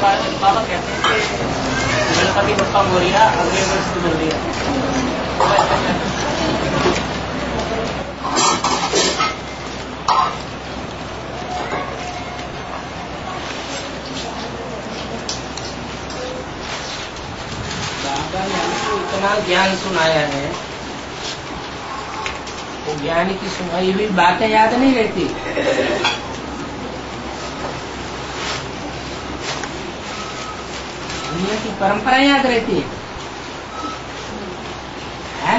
बाबा कहते हैं कि गणपति बप्पा मोरिया अगले वर्ष मिल दिया। बाबा ने हमको इतना ज्ञान सुनाया है, वो ज्ञान की सुनाई हुई बातें याद नहीं रहती। दुनिया की परंपरा याद रहती है?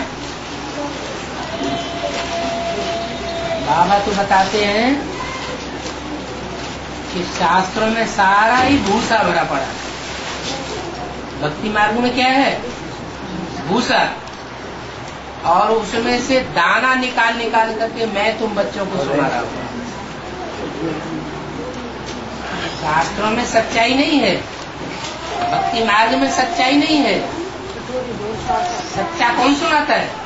बाबा तो बताते हैं कि शास्त्रों में सारा ही भूसा भरा पड़ा। भक्ति मार्ग में क्या है? भूसा, और उसमें से दाना निकाल निकाल करके मैं तुम बच्चों को सुना रहा हूं। शास्त्रों में सच्चाई नहीं है, भक्ति मार्ग में सच्चाई नहीं है। सच्चा कौन सुनाता है?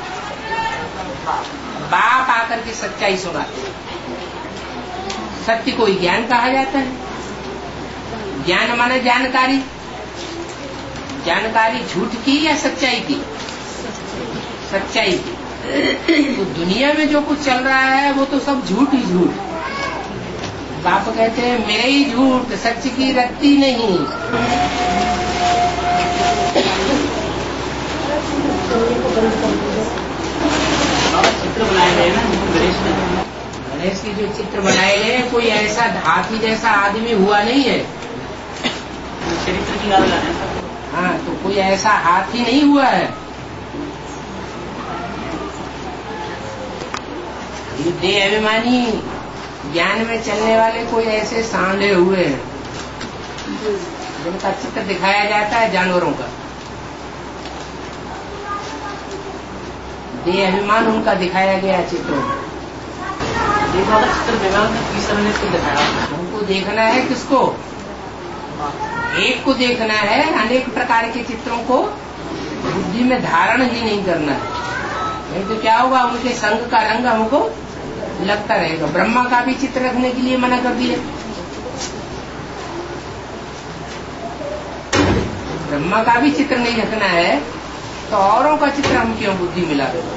बाप आकर के सच्चाई सुनाते हैं। सत्य को ज्ञान कहा जाता है। ज्ञान माने जानकारी। जानकारी झूठ की या सच्चाई की? सच्चाई की। तो दुनिया में जो कुछ चल रहा है वो तो सब झूठ ही झूठ। बाप कहते हैं मेरे ही झूठ, सच की रत्ती नहीं। चित्र बनाए गए ना गणेश की, जो चित्र बनाए गए हैं कोई ऐसा हाथी जैसा आदमी हुआ नहीं है। चरित्र की बात है। हाँ, तो कोई ऐसा हाथी नहीं हुआ है। ये देह अभिमानी ज्ञान में चलने वाले कोई ऐसे सांडे हुए हैं जिनका चित्र दिखाया जाता है जानवरों का। देह अभिमान उनका दिखाया गया चित्रों में। चित्र दिखाया हमको देखना है किसको? एक को देखना है। अनेक प्रकार के चित्रों को बुद्धि में धारण ही नहीं करना है, नहीं तो क्या होगा? उनके संग का रंग हमको लगता रहेगा। ब्रह्मा का भी चित्र रखने के लिए मना कर दिया। ब्रह्मा का भी चित्र नहीं रखना है तो औरों का चित्र हम क्यों बुद्धि मिला देगा?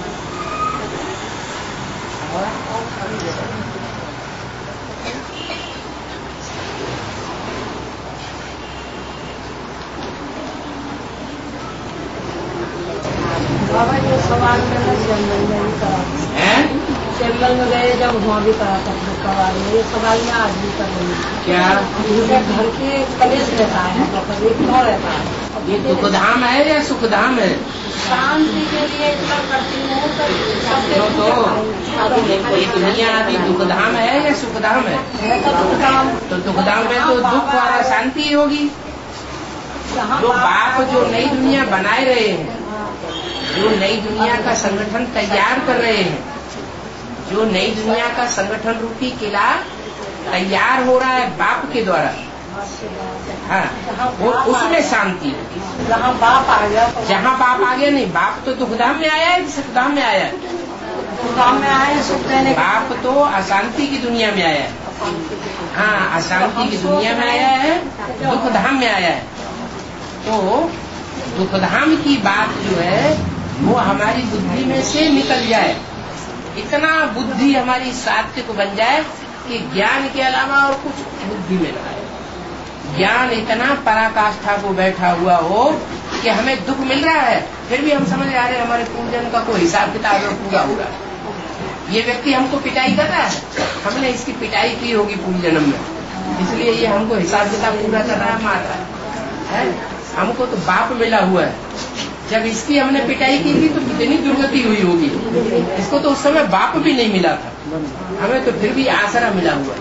बाबा जो सवाल करना चंदन में भी करा है, चंदन में गए जब वहाँ भी करा था सवाल में। ये सवाल में आज भी कर रही क्या? घर के कलेश रहता है, एक तो रहता है। ये दुखधाम है या सुखधाम है? शांति के लिए इतना करती हूँ तो ये दुनिया अभी दुखधाम है या सुखधाम है? दुखधाम। तो दुखधाम में तो दुख और अशांति होगी। जो बाप जो नई दुनिया बनाए रहे हैं, जो नई दुनिया का संगठन तैयार कर रहे हैं, जो नई दुनिया का संगठन रूपी किला तैयार हो रहा है बाप के द्वारा, हाँ, वो उसमें शांति। जहाँ बाप आ गया, जहाँ बाप आ गया नहीं, बाप तो दुखधाम में आया है कि सुखधाम में आया है? दुखधाम में आया है, सुख देने। बाप तो अशांति की दुनिया में आया है। हाँ, अशांति की दुनिया में आया है, दुखधाम में आया है। तो दुखधाम की बात जो है वो हमारी बुद्धि में से निकल जाए, इतना बुद्धि हमारी सात्विक बन जाए कि ज्ञान के अलावा और कुछ बुद्धि में न आए। ज्ञान इतना पराकाष्ठा को बैठा हुआ हो कि हमें दुख मिल रहा है फिर भी हम समझ आ रहे हमारे पूजन का कोई हिसाब किताब पूरा हो रहा है। ये व्यक्ति हमको पिटाई कर रहा है, हमने इसकी पिटाई की होगी पूर्व जन्म में, इसलिए ये हमको हिसाब किताब पूरा कर रहा है, मार रहा है। हमको तो बाप मिला हुआ है, जब इसकी हमने पिटाई की थी तो कितनी दुर्गति हुई होगी। इसको तो उस समय बाप भी नहीं मिला था, हमें तो फिर भी आसरा मिला हुआ है।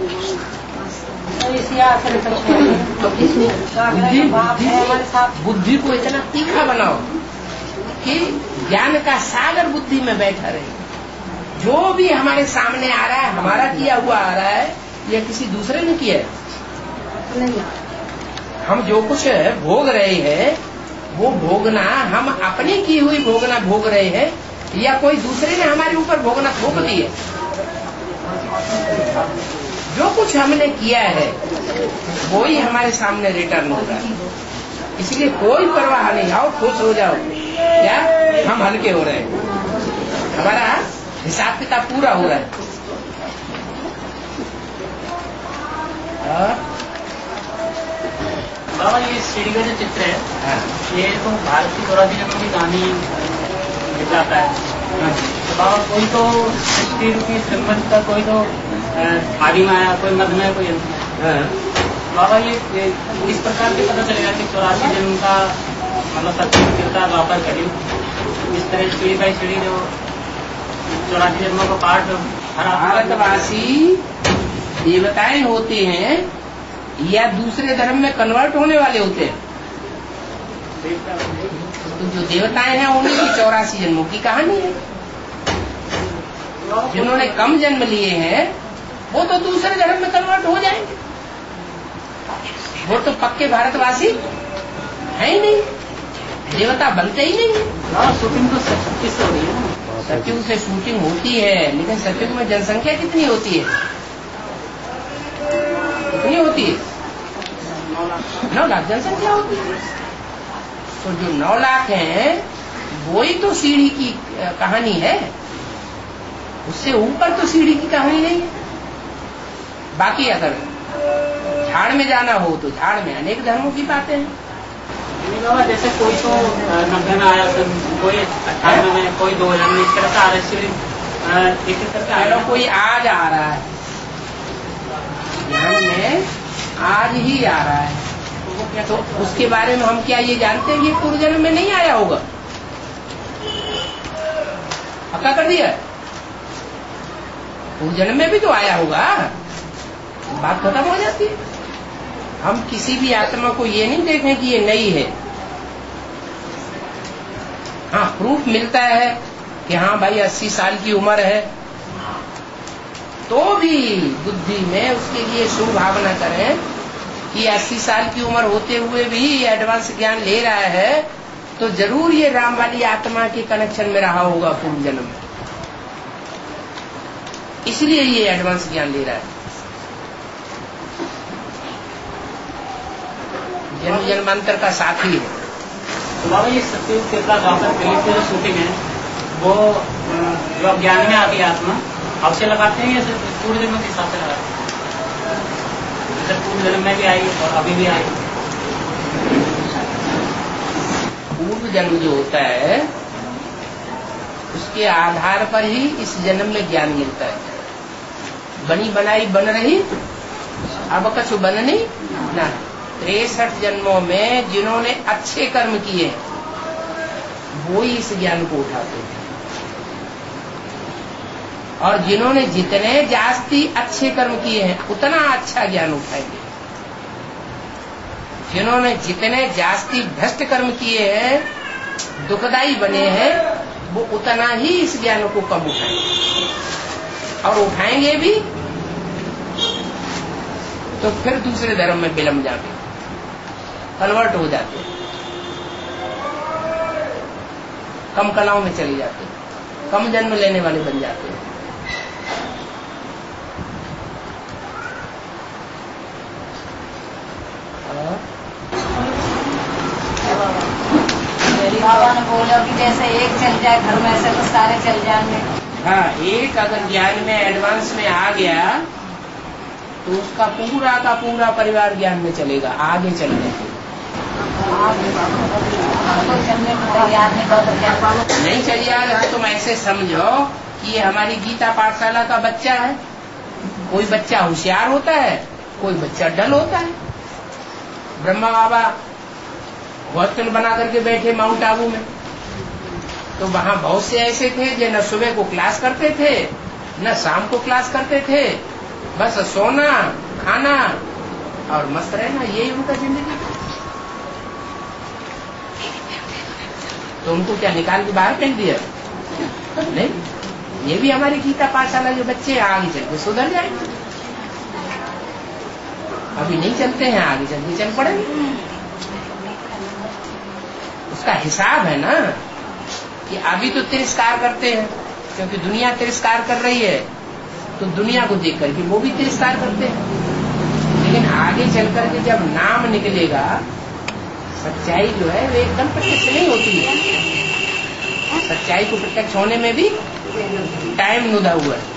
तो बुद्धि को इतना तीखा बनाओ कि ज्ञान का सागर बुद्धि में बैठा रहे। जो भी हमारे सामने आ रहा है हमारा किया हुआ आ रहा है या किसी दूसरे ने किया है? हम जो कुछ भोग रहे हैं वो भोगना हम अपनी की हुई भोगना भोग रहे हैं या कोई दूसरे ने हमारे ऊपर भोगना थोप दिए? जो कुछ हमने किया है वो ही हमारे सामने रिटर्न हो रहा है। इसलिए कोई परवाह नहीं, आओ खुश हो जाओ। क्या हम हल्के हो रहे हैं, हमारा हिसाब किताब पूरा हो रहा है। बाबा ये सीढ़ी का जो चित्र है, ये तो भारत की चौरासी जन्मों की कहानी दिखाता है। तो बाबा कोई तो 60 रुपीज श्रीमत का, कोई तो आदि में आया, कोई मध्य में, कोई अंत में। बाबा ये इस प्रकार से पता चलेगा कि 84 जन्म का मतलब सत्य गिरता द्वापर करी, इस तरह सीढ़ी बाई सीढ़ी जो 84 जन्मों का पाठ भारतवासी देवताएं होते हैं या दूसरे धर्म में कन्वर्ट होने वाले होते हैं। तो जो देवताएं हैं उन्हीं की 84 जन्मों की कहानी है। जिन्होंने कम जन्म लिए हैं वो तो दूसरे धर्म में कन्वर्ट हो जाएंगे, वो तो पक्के भारतवासी है ही नहीं, देवता बनते ही नहीं। शूटिंग तो सत्युग से हो रही है, सत्युग से शूटिंग होती है, लेकिन सत्युग में जनसंख्या कितनी होती है? कितनी होती है? 9 लाख जनसंख्या होती है। तो जो 9 लाख है वो ही तो सीढ़ी की कहानी है, उससे ऊपर तो सीढ़ी की कहानी नहीं है। बाकी अगर झाड़ में जाना हो तो झाड़ में अनेक धर्मों की बातें हैं। बाबा जैसे कोई तो 90 में आया, कोई 98 में, कोई 2000 में, इस तरह से आ रहा है, एक करके आ रहा है। कोई आज आ रहा है, ध्यान में आज ही आ रहा है, तो उसके बारे में हम क्या ये जानते हैं? ये पूर्व जन्म में नहीं आया होगा, पक्का कर दिया। पूर्व जन्म में भी तो आया होगा, बात खत्म हो जाती है। हम किसी भी आत्मा को ये नहीं देखें कि ये नई है। हाँ, प्रूफ मिलता है कि हाँ भाई 80 साल की उम्र है, तो भी बुद्धि में उसके लिए शुभ भावना करें कि 80 साल की उम्र होते हुए भी एडवांस ज्ञान ले रहा है, तो जरूर ये राम वाली आत्मा के कनेक्शन में रहा होगा पूर्व जन्म में, इसलिए ये एडवांस ज्ञान ले रहा है। जन्म जन्मांतर का साथी है। तो बाबा ये सत्युग कृपा द्वापर कलयुग की जो शूटिंग है वो जो ज्ञान में आती है आत्मा, अब से लगाते हैं या सिर्फ पूर्व जन्म के हिसाब से लगाते हैं? जैसे पूर्व जन्म में भी आई और अभी भी आई। पूर्व जन्म जो होता है उसके आधार पर ही इस जन्म में ज्ञान मिलता है। बनी बनाई बन रही, अब कछु बननी ना। 63 जन्मों में जिन्होंने अच्छे कर्म किए वो ही इस ज्ञान को उठाते हैं, और जिन्होंने जितने जास्ती अच्छे कर्म किए हैं उतना अच्छा ज्ञान उठाएंगे। जिन्होंने जितने जास्ती भ्रष्ट कर्म किए हैं, दुखदायी बने हैं, वो उतना ही इस ज्ञान को कम उठाएंगे, और उठाएंगे भी तो फिर दूसरे धर्म में विलम जाते, कन्वर्ट हो जाते, कम कलाओं में चले जाते, कम जन्म लेने वाले बन जाते हैं। बाबा ने बोला कि जैसे एक चल जाए घर में, ऐसे तो सारे चल जाएंगे। हाँ, एक अगर ज्ञान में एडवांस में आ गया तो उसका पूरा का पूरा परिवार ज्ञान में चलेगा, आगे चलने नहीं चलिए। यार तुम ऐसे समझो कि ये हमारी गीता पाठशाला का बच्चा है। कोई बच्चा होशियार होता है, कोई बच्चा डल होता है। ब्रह्मा बाबा हॉस्टल बना करके बैठे माउंट आबू में, तो वहां बहुत से ऐसे थे जो न सुबह को क्लास करते थे न शाम को क्लास करते थे, बस सोना खाना और मस्त रहना, यही उनका जिंदगी। तो उनको क्या निकाल के बाहर फेंक दिया? नहीं, ये भी हमारी गीता पाठशाला जो बच्चे आगे चल के सुधर जाएंगे। अभी नहीं चलते हैं, आगे चल के चल पड़ेंगे। उसका हिसाब है ना कि अभी तो तिरस्कार करते हैं क्योंकि दुनिया तिरस्कार कर रही है, तो दुनिया को देख करके वो भी तिरस्कार करते हैं। लेकिन आगे चल करके जब नाम निकलेगा, सच्चाई जो है वो एकदम प्रत्यक्ष नहीं होती है। सच्चाई को प्रत्यक्ष होने में भी टाइम नुदा हुआ है।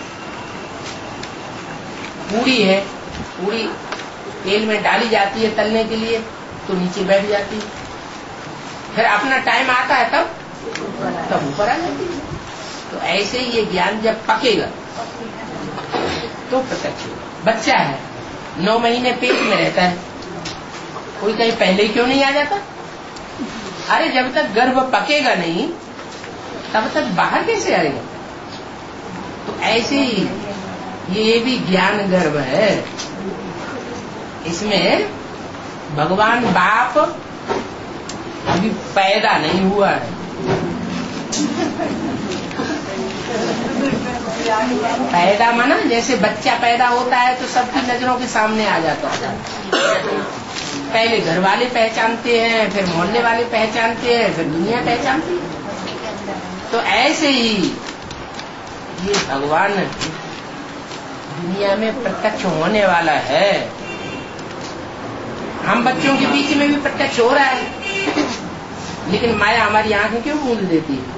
पूरी है, पूरी तेल में डाली जाती है तलने के लिए, तो नीचे बैठ जाती है, फिर अपना टाइम आता है तब ऊपर आ जाती है। तो ऐसे ही ये ज्ञान जब पकेगा तो प्रत्यक्ष होगा। बच्चा है, 9 महीने पेट में रहता है, कोई कहीं पहले ही क्यों नहीं आ जाता? अरे जब तक गर्भ पकेगा नहीं तब तक बाहर कैसे आएगा? तो ऐसे ही ये भी ज्ञान गर्भ है। इसमें भगवान बाप अभी पैदा नहीं हुआ है। पैदा माना जैसे बच्चा पैदा होता है तो सबकी नजरों के सामने आ जाता है। पहले घर वाले पहचानते हैं, फिर मोहल्ले वाले पहचानते हैं, फिर दुनिया पहचानती है। तो ऐसे ही ये भगवान दुनिया में प्रत्यक्ष होने वाला है। हम बच्चों के बीच में भी प्रत्यक्ष हो रहा है, लेकिन माया हमारी आंखें क्यों मूंद देती है?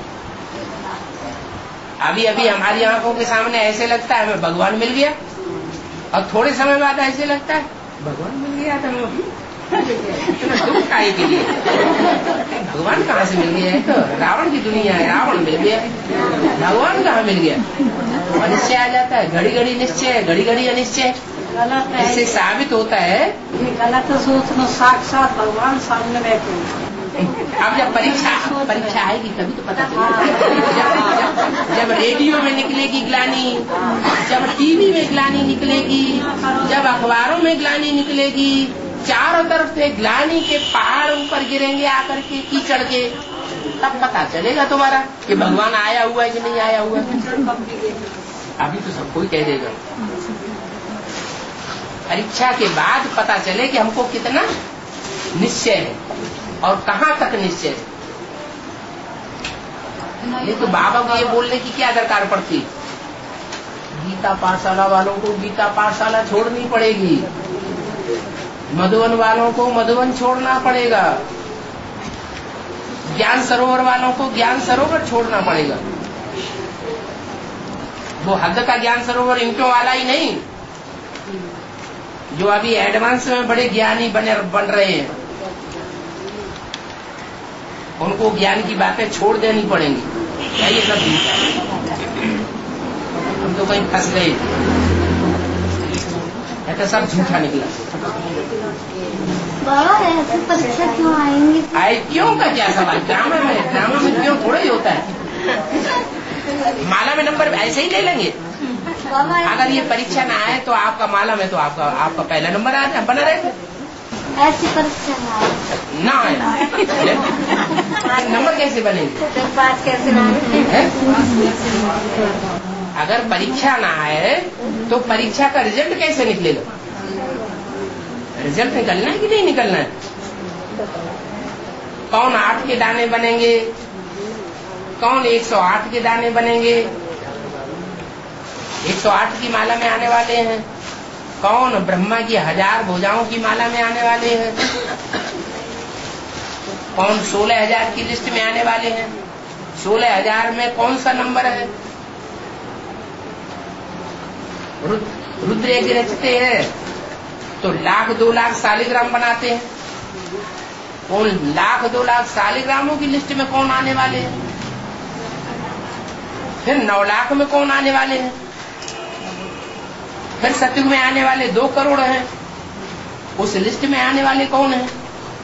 अभी अभी हमारी आंखों के सामने ऐसे लगता है हमें भगवान मिल गया, और थोड़े समय बाद ऐसे लगता है भगवान मिल गया था, इतना दुख काहे के लिए? भगवान कहाँ से मिल गया है? तो रावण की दुनिया है, रावण मिल गया, भगवान कहाँ मिल गया? अनिश्चय आ जाता है, घड़ी घड़ी निश्चय, घड़ी घड़ी अनिश्चय। इससे साबित होता है गलत सोचना, साक्षात भगवान सामने बैठे। अब जब परीक्षा आएगी तभी तो पता चलेगा। जब रेडियो में निकलेगी ग्लानी, जब टीवी में ग्लानी निकलेगी, जब अखबारों में ग्लानी निकलेगी, चारों तरफ से ग्लानी के पहाड़ ऊपर गिरेंगे आकर के कीचड़ के, तब पता चलेगा तुम्हारा कि भगवान आया हुआ है कि नहीं आया हुआ है। अभी तो सब कोई कह देगा। परीक्षा के बाद पता चले कि हमको कितना निश्चय है और कहाँ तक निश्चय है। नहीं तो बाबा को ये बोलने की क्या दरकार पड़ती? गीता पाठशाला वालों को गीता पाठशाला छोड़नी पड़ेगी, मधुवन वालों को मधुवन छोड़ना पड़ेगा, ज्ञान सरोवर वालों को ज्ञान सरोवर छोड़ना पड़ेगा। वो हद का ज्ञान सरोवर ईंटों वाला ही नहीं, जो अभी एडवांस में बड़े ज्ञानी बन रहे हैं, उनको ज्ञान की बातें छोड़ देनी पड़ेंगी। क्या ये सब हम तो कहीं फंस गए, ऐसा सब झूठा निकला। बाबा ऐसे परीक्षा क्यों आएंगे? आए क्यों का क्या सवाल? ड्रामा में क्यों थोड़ा ही होता है। माला में नंबर ऐसे ही ले लेंगे। अगर ये परीक्षा ना आए तो आपका माला में तो आपका पहला नंबर बना रहेगा। ऐसी परीक्षा ना आए नंबर कैसे बनेंगे? तो पास कैसे ना? अगर परीक्षा ना आए तो परीक्षा का रिजल्ट कैसे निकलेगा? रिजल्ट निकलना है कि नहीं निकलना है? कौन 8 के दाने बनेंगे, कौन 108 के दाने बनेंगे? 108 की माला में आने वाले हैं, कौन ब्रह्मा की 1000 भुजाओं की माला में आने वाले हैं, कौन 16,000 की लिस्ट में आने वाले हैं। 16,000 में कौन सा नंबर है? रुद्र यदि रचते हैं तो 1,00,000 2,00,000 शालिग्राम बनाते हैं। उन 1,00,000 2,00,000 शालिग्रामों की लिस्ट में कौन आने वाले हैं? फिर 9 लाख में कौन आने वाले हैं? फिर सतयुग में आने वाले 2 करोड़ हैं, उस लिस्ट में आने वाले कौन हैं?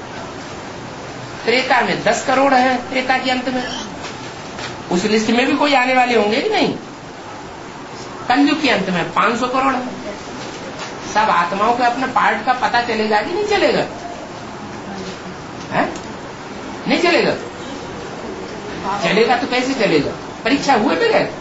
त्रेता में 10 करोड़ हैं, त्रेता के अंत में उस लिस्ट में भी कोई आने वाले होंगे कि नहीं? कलयुग के अंत में 500 करोड़ है। सब आत्माओं के अपने पार्ट का पता चलेगा कि नहीं चलेगा? है? नहीं चलेगा। चलेगा तो कैसे चलेगा? परीक्षा हुए बगैर।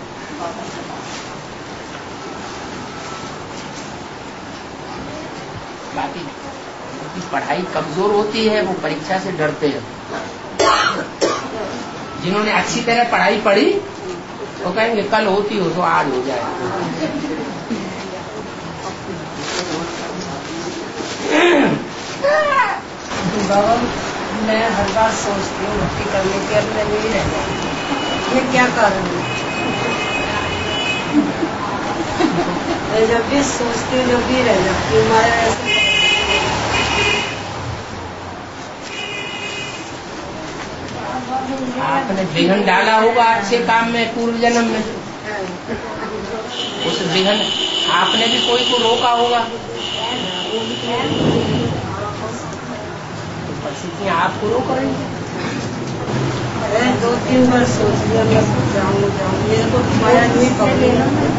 बाकी पढ़ाई कमजोर होती है, वो परीक्षा से डरते हैं। जिन्होंने अच्छी तरह पढ़ाई पढ़ी वो कहेंगे कल होती हो तो आज हो जाए। बाबा मैं हर बार सोचती हूँ भक्ति करने के, अब मैं नहीं रह गई, ये क्या कारण है? मैं जब भी सोचती हूँ जब भी रह जाती हूँ, माया ऐसे आपने विघन डाला होगा अच्छे काम में पूर्व जन्म में, उस विघन आपने भी कोई को रोका होगा, परिस्थितियाँ आपको रोक रही हैं। 2-3 बार सोच लिया मैं जाऊँ मेरे को माया नहीं पकड़ी।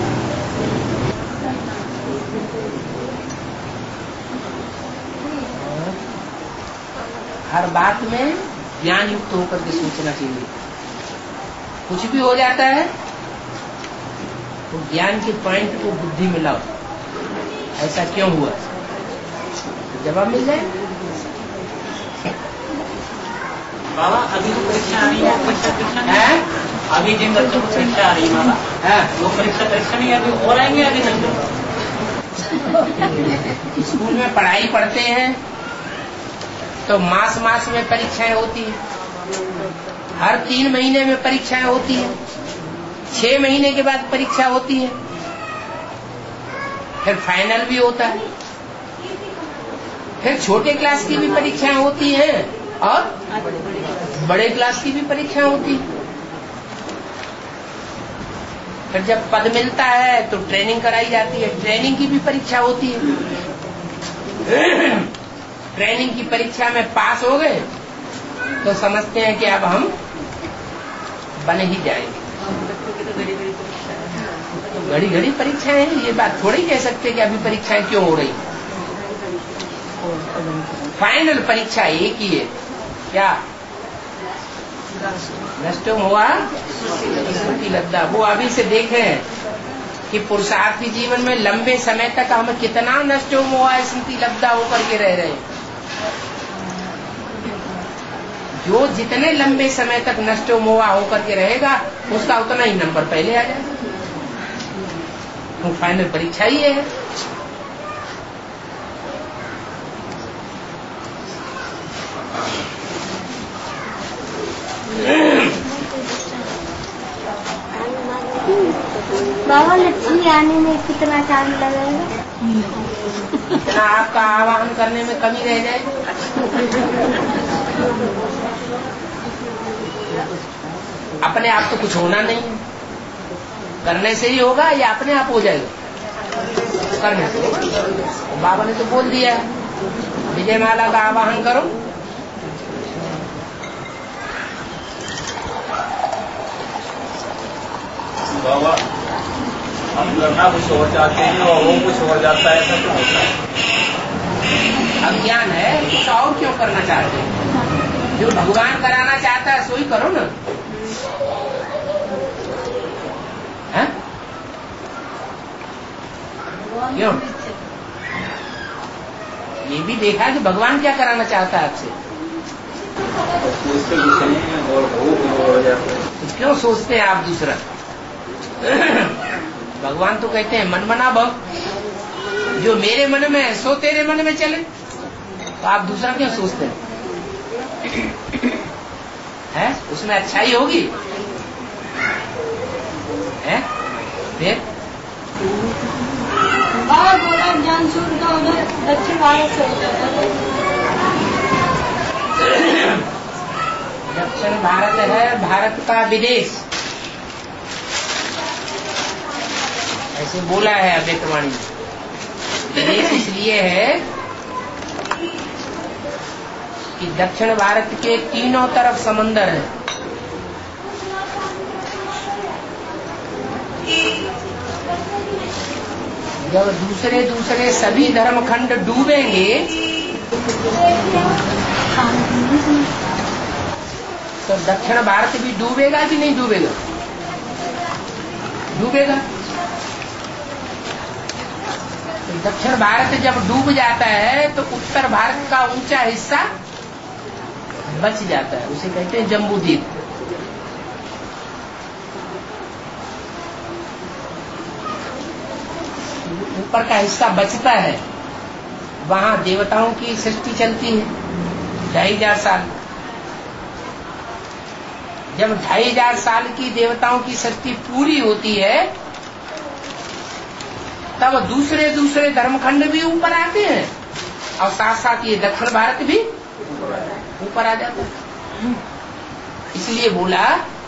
हर बात में ज्ञान युक्त होकर के सोचना चाहिए। कुछ भी हो जाता है तो ज्ञान के पॉइंट को बुद्धि में लाओ, ऐसा क्यों हुआ, जवाब मिल जाए। बाबा अभी तो परीक्षा आ रही है, परीक्षा है अभी जिन बच्चों को परीक्षा आ रही है बाबा, वो परीक्षा नहीं अभी हो आएंगे अभी तक। स्कूल में पढ़ाई पढ़ते हैं तो मास में परीक्षाएं होती है, हर 3 महीने में परीक्षाएं होती है, 6 महीने के बाद परीक्षा होती है, फिर फाइनल भी होता है, फिर छोटे क्लास की भी परीक्षाएं होती हैं और बड़े क्लास की भी परीक्षाएं होती है। फिर जब पद मिलता है तो ट्रेनिंग कराई जाती है, ट्रेनिंग की भी परीक्षा होती है। ट्रेनिंग की परीक्षा में पास हो गए तो समझते हैं कि अब हम बन ही जाएंगे। तो घड़ी परीक्षाएं हैं, ये बात थोड़ी कह सकते कि अभी परीक्षाएं क्यों हो रही। फाइनल परीक्षा एक ही है, क्या नष्ट हुआ सुखी लब्धा। वो अभी से देखें कि पुरुषार्थी जीवन में लंबे समय तक हम कितना नष्ट हुआ स्मृति लब्धा होकर के रह रहे हैं। जो जितने लंबे समय तक नष्ट मोआ होकर के रहेगा उसका उतना ही नंबर पहले आ जाएगा। तो फाइनल परीक्षा ही है। बाबा लक्ष्मी आने में कितना टाइम लगेगा? इतना आपका आवाहन करने में कमी रह जाएगी। अपने आप तो कुछ होना नहीं है, करने से ही होगा या अपने आप हो जाएगा? करने से होगा। बाबा ने तो बोल दिया है विजय माला का आवाहन करो। बाबा हम करना कुछ और चाहते हैं और वो कुछ और जाता है, ऐसा क्यों होता है? अज्ञान है, कुछ और क्यों करना चाहते हैं? जो भगवान कराना चाहता है सो ही करो ना। है? क्यों? ये भी देखा कि भगवान क्या कराना चाहता है आपसे। तो क्यों सोचते हैं आप दूसरा? भगवान तो कहते हैं मन मना भव, जो मेरे मन में है सो तेरे मन में चले। तो आप दूसरा क्यों सोचते हैं? उसमें अच्छाई होगी है? फिर ज्ञान शुरू का उधर दक्षिण भारत से होता है। दक्षिण भारत है भारत का विदेश, ऐसे बोला है अव्यक्तवाणी में। विदेश इसलिए है कि दक्षिण भारत के तीनों तरफ समंदर है। जब दूसरे सभी धर्मखंड डूबेंगे तो दक्षिण भारत भी डूबेगा कि नहीं डूबेगा? डूबेगा। तो दक्षिण भारत जब डूब जाता है तो उत्तर भारत का ऊंचा हिस्सा बच जाता है, उसे कहते हैं जम्बूद्वीप। ऊपर का हिस्सा बचता है, वहां देवताओं की सृष्टि चलती है 2500 साल। जब 2500 साल की देवताओं की सृष्टि पूरी होती है, तब दूसरे दूसरे धर्मखंड भी ऊपर आते हैं और साथ साथ ये दक्षिण भारत भी ऊपर आ जाता है। इसलिए बोला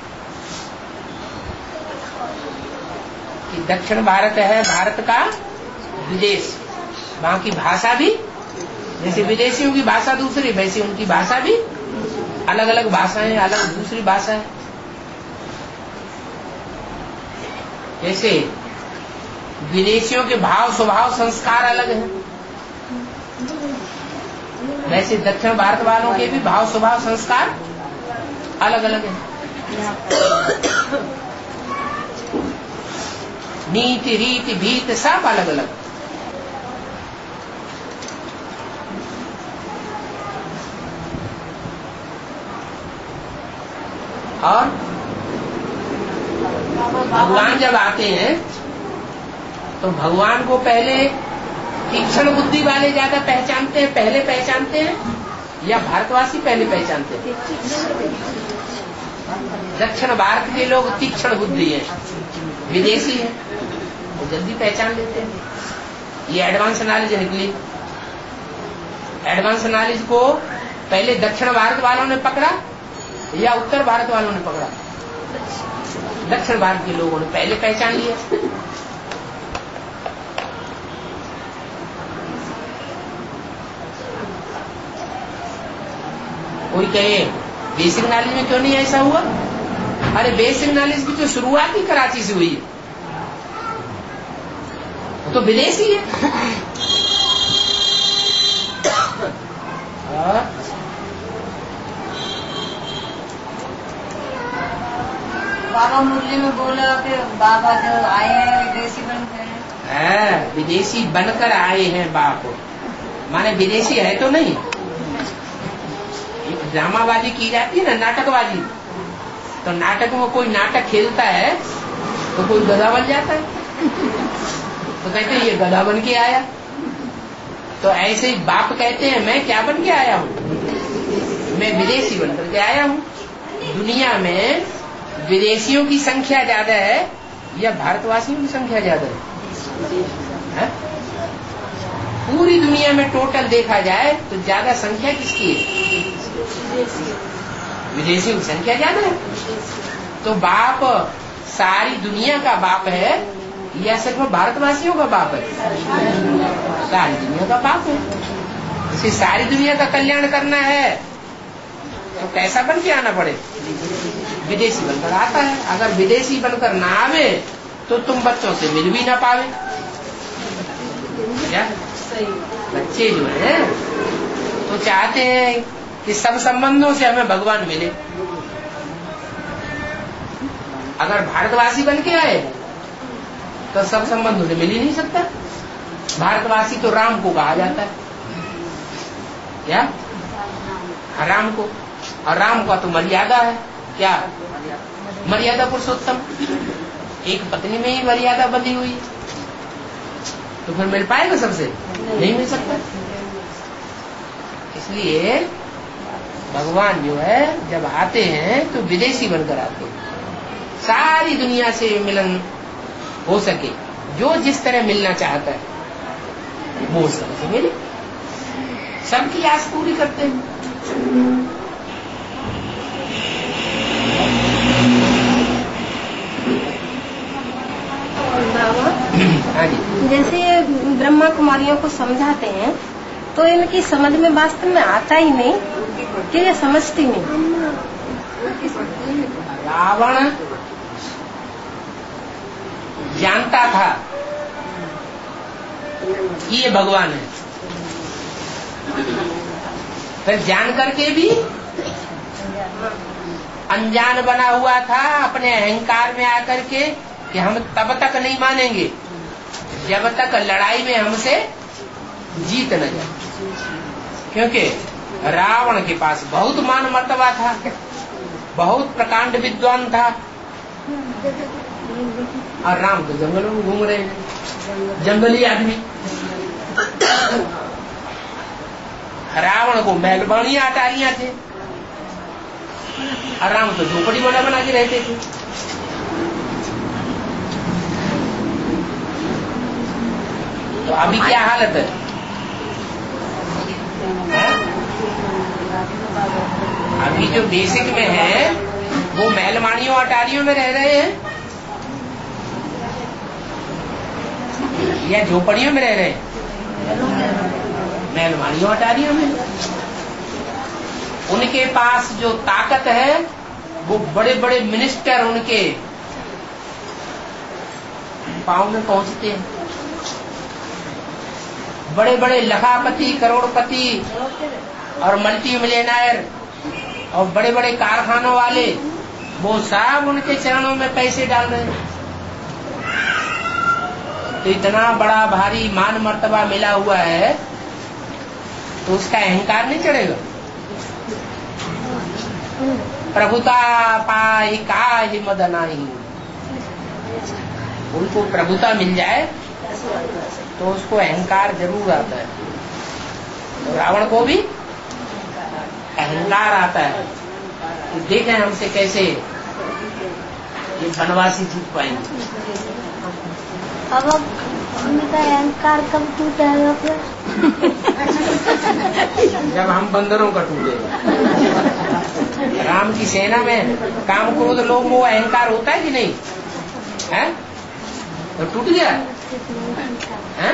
कि दक्षिण भारत है भारत का विदेश। वहां की भाषा भी, जैसे विदेशियों की भाषा दूसरी, वैसे उनकी भाषा भी अलग अलग भाषाएं, अलग दूसरी भाषा है। जैसे विदेशियों के भाव स्वभाव संस्कार अलग है, वैसे दक्षिण भारत वालों के भी भाव स्वभाव संस्कार अलग अलग है। नीति रीति भीत सब अलग अलग। और भगवान जब आते हैं तो भगवान को पहले तीक्ष्ण बुद्धि वाले ज्यादा पहचानते हैं, पहले पहचानते हैं, या भारतवासी पहले पहचानते हैं? दक्षिण भारत के लोग तीक्ष्ण बुद्धि है, विदेशी है, वो जल्दी पहचान लेते हैं। ये एडवांस नॉलेज निकली। एडवांस नॉलेज को पहले दक्षिण भारत वालों ने पकड़ा या उत्तर भारत वालों ने पकड़ा? दक्षिण भारत के लोगों ने पहले पहचान लिया। कोई कहे बेसिक नॉलेज में क्यों नहीं ऐसा हुआ? अरे बेसिक नॉलेज की तो शुरुआत ही कराची से हुई है, वो तो विदेशी है। बाबा मुरली में बोला कि बाबा जो आए हैं विदेशी बनकर हैं। विदेशी बनकर आए हैं बाप, माने विदेशी है तो नहीं। एक ड्रामाबाजी की जाती है ना, नाटकबाजी, तो नाटक में कोई नाटक खेलता है तो कोई गधा बन जाता है, तो कहते हैं ये गधा बन के आया। तो ऐसे ही बाप कहते हैं मैं क्या बन के आया हूँ? मैं विदेशी बन करके आया हूँ। दुनिया में विदेशियों की संख्या ज्यादा है या भारतवासियों की संख्या ज्यादा है? पूरी दुनिया में टोटल देखा जाए तो ज्यादा संख्या किसकी है? विदेशियों की संख्या ज्यादा है। तो बाप सारी दुनिया का बाप है या सिर्फ भारतवासियों का बाप है? सारी दुनिया का बाप है। इसे सारी दुनिया का कल्याण करना है तो कैसा बन के आना पड़े? विदेशी बनकर आता है। अगर विदेशी बनकर ना आवे तो तुम बच्चों से मिल भी ना पावे। क्या बच्चे जो है तो चाहते हैं कि सब संबंधों से हमें भगवान मिले। अगर भारतवासी बन के आए तो सब संबंधों से मिल ही नहीं सकता। भारतवासी तो राम को कहा जाता है, क्या? राम को, और राम का तो मर्यादा है, क्या? मर्यादा पुरुषोत्तम। एक पत्नी में ही मर्यादा बंधी हुई, तो फिर मिल पाएगा सबसे? नहीं मिल सकता। इसलिए भगवान जो है जब आते हैं तो विदेशी बनकर आते हैं, सारी दुनिया से मिलन हो सके। जो जिस तरह मिलना चाहता है वो उस तरह से मिले, सबकी आस पूरी करते हैं। हाँ जी। जैसे ये ब्रह्मा कुमारियों को समझाते हैं तो इनकी समझ में वास्तव में आता ही नहीं कि ये समझती नहीं। रावण जानता था कि ये भगवान है, फिर जान करके भी अनजान बना हुआ था अपने अहंकार में आकर के कि हम तब तक नहीं मानेंगे जब तक लड़ाई में हमसे जीत न जाए। क्योंकि रावण के पास बहुत मान मर्तबा था, बहुत प्रकांड विद्वान था, और राम तो जंगलों में घूम रहे हैं, जंगली आदमी। रावण को महलबानियां अटारियां थे और राम तो झोपड़ी बना के रहते थे। तो अभी क्या हालत है? अभी जो बेसिक में है वो महलमानियों अटारियों में रह रहे हैं या झोपड़ियों में रह रहे हैं? महलमानियों अटारियों में। उनके पास जो ताकत है वो बड़े बड़े मिनिस्टर उनके पांव में पहुंचते हैं, बड़े बड़े लखापति, करोड़पति और मल्टी मिलियनर और बड़े बड़े कारखानों वाले, वो सब उनके चरणों में पैसे डाल रहे हैं। तो इतना बड़ा भारी मान मर्तबा मिला हुआ है तो उसका अहंकार नहीं चढ़ेगा? प्रभुता पाई काहि मद नाही, उनको प्रभुता मिल जाए तो उसको अहंकार जरूर आता है। तो रावण को भी अहंकार आता है। तो देखें हमसे कैसे ये बनवासी जीत पाएंगे। अब उनका अहंकार कब टूटेगा फिर? जब हम बंदरों का टूटेगा। राम की सेना में काम क्रोध लोभ मोह अहंकार होता है कि नहीं है? तो टूट गया है?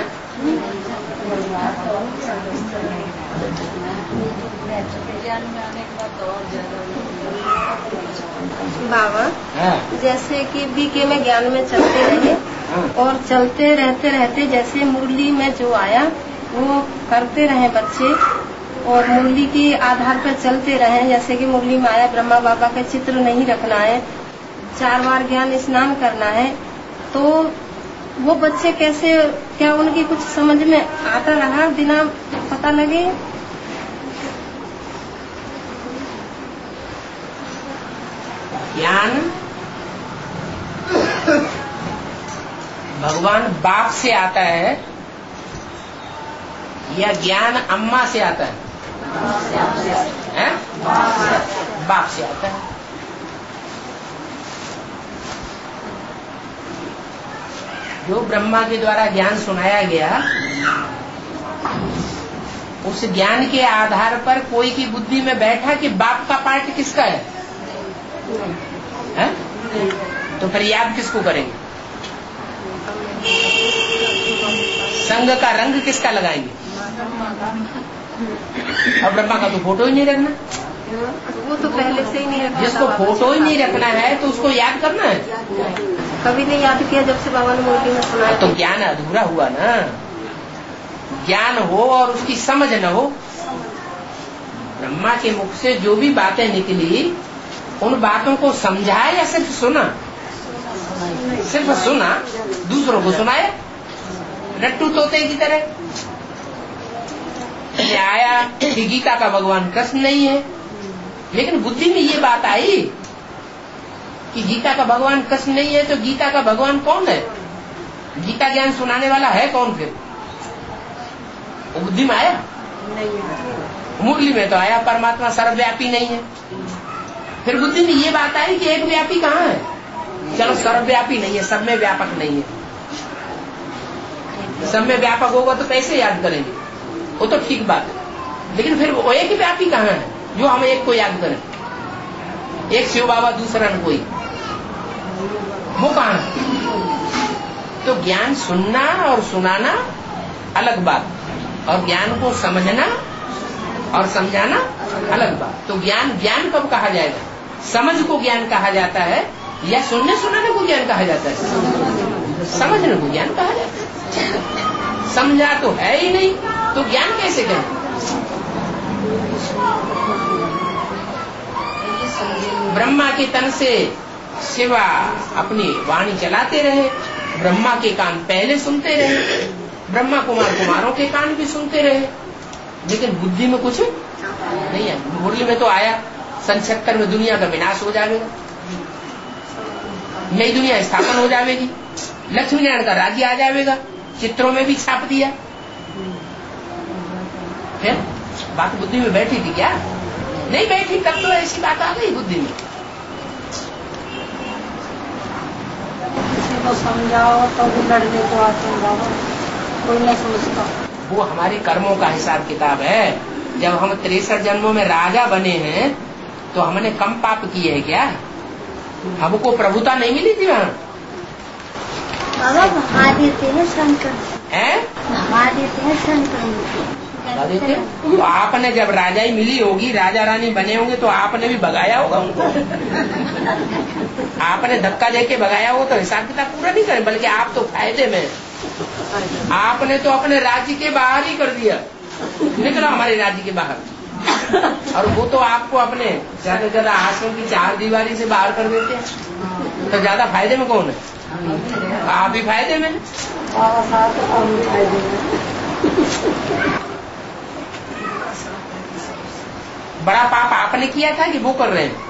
बाबा जैसे कि बीके में ज्ञान में चलते रहे और चलते रहते जैसे मुरली में जो आया वो करते रहे बच्चे, और मुरली के आधार पर चलते रहे। जैसे कि मुरली में आया ब्रह्मा बाबा का चित्र नहीं रखना है, 4 बार ज्ञान स्नान करना है, तो वो बच्चे कैसे, क्या उनकी कुछ समझ में आता रहा बिना पता लगे? ज्ञान भगवान बाप से आता है या ज्ञान अम्मा से आता है? बाप से आता है। जो ब्रह्मा के द्वारा ज्ञान सुनाया गया, उस ज्ञान के आधार पर कोई की बुद्धि में बैठा कि बाप का पार्ट किसका है? तो फिर याद किसको करेंगे? संग का रंग किसका लगाएंगे? अब ब्रह्मा का तो फोटो ही नहीं रखना, वो तो पहले से ही नहीं रखना। जिसको फोटो ही नहीं रखना है तो उसको याद करना है? कभी नहीं याद किया जब से बाबा ने मुरली में सुनाया। तो ज्ञान अधूरा हुआ ना। ज्ञान हो और उसकी समझ न हो। ब्रह्मा के मुख से जो भी बातें निकली उन बातों को समझा या सिर्फ सुना? सिर्फ सुना, दूसरों को सुनाया रट्टू तोते की तरह। आया कि गीता का भगवान कृष्ण नहीं है, लेकिन बुद्धि में ये बात आई कि गीता का भगवान कृष्ण नहीं है, तो गीता का भगवान कौन है? गीता ज्ञान सुनाने वाला है कौन फिर? वो बुद्धि में आया? मुरली में तो आया परमात्मा सर्वव्यापी नहीं है। फिर बुद्धि में ये बात आई कि एक व्यापी कहाँ है? चलो सर्वव्यापी नहीं है, सब में व्यापक नहीं है। सब में व्यापक होगा तो कैसे याद करेंगे? वो तो ठीक बात है, लेकिन फिर वो एक व्यापी कहाँ है जो हम एक को याद करें? एक शिव बाबा, दूसरा न कोई, वो कहाँ है? तो ज्ञान सुनना और सुनाना अलग बात, और ज्ञान को समझना और समझाना अलग बात। तो ज्ञान ज्ञान कब कहा जाएगा? समझ को ज्ञान कहा जाता है या सुनने सुनाने को ज्ञान कहा जाता है? समझने को ज्ञान कहा जाता है। समझा तो है ही नहीं तो ज्ञान कैसे कहें? ब्रह्मा के तन से शिवा अपनी वाणी चलाते रहे, ब्रह्मा के कान पहले सुनते रहे, ब्रह्मा कुमारों के कान भी सुनते रहे, लेकिन बुद्धि में कुछ नहीं है। मुरली में तो आया 77 में दुनिया का विनाश हो जाएगा। नई दुनिया स्थापन हो जाएगी, लक्ष्मी नारायण का राज्य आ जाएगा, चित्रों में भी छाप दिया। फिर बात बुद्धि में बैठी थी क्या? नहीं बैठी, तब तो ऐसी बात आ गई बुद्धि में। किसी को समझाओ तो भी लड़ने को आते हैं बाबा, कोई नहीं समझता। वो हमारे कर्मों का हिसाब किताब है। जब हम 63 जन्मों में राजा बने हैं तो हमने कम पाप किए हैं क्या? हमको प्रभुता नहीं मिली थी वहाँ? बाबा भगा देते हैं शंकर, भगा देते हैं शंकर। तो आपने जब राजाई मिली होगी, राजा रानी बने होंगे, तो आपने भी भगाया होगा उनको। आपने धक्का देके भगाया होगा तो हिसाब किताब पूरा नहीं करे, बल्कि आप तो फायदे में। आपने तो अपने राज्य के बाहर ही कर दिया, निकला हमारे राज्य के बाहर। और वो तो आपको अपने ज्यादा से ज्यादा आश्रम की 4 दीवारी से बाहर कर देते हैं। तो ज्यादा फायदे में कौन है? आप ही फायदे में। बड़ा पाप आपने किया था कि वो कर रहे हैं?